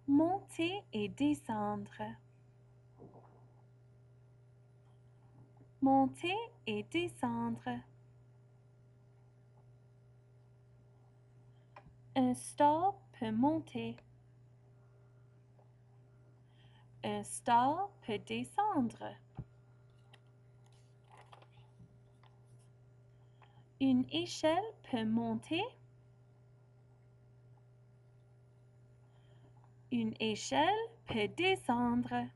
Monter et descendre. Monter et descendre. Un stall peut monter. Un stall peut descendre. Une échelle peut monter. Une échelle peut descendre.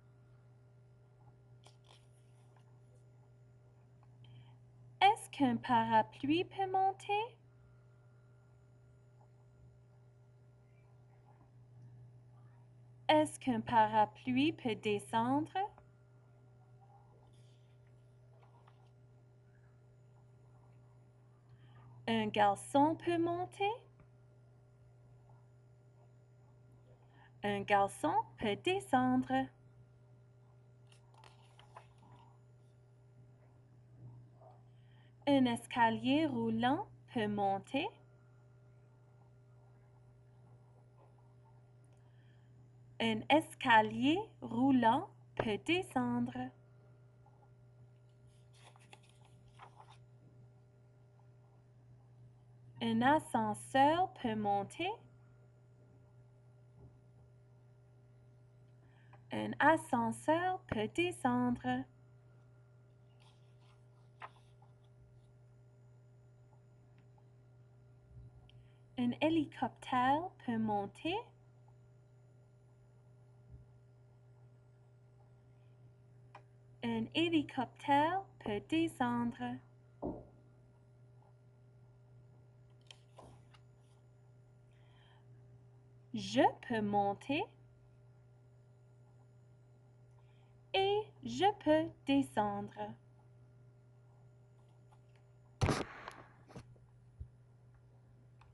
Est-ce qu'un parapluie peut monter? Est-ce qu'un parapluie peut descendre? Un garçon peut monter? Un garçon peut descendre. Un escalier roulant peut monter. Un escalier roulant peut descendre. Un ascenseur peut monter. Un ascenseur peut descendre. Un hélicoptère peut monter. Un hélicoptère peut descendre. Je peux monter et je peux descendre.